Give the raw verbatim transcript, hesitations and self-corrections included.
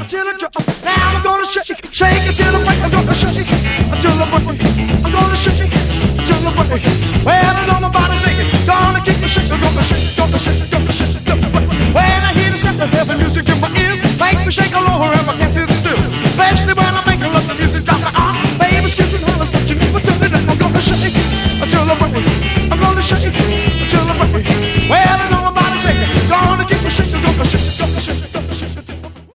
until I drop. Now I'm gonna shake, shake until I break. I'm gonna shake until I break. I'm gonna shake until I break. Well, I know my body's aching. Gonna keep me shaking, gonna shake, gonna shake, gonna shake.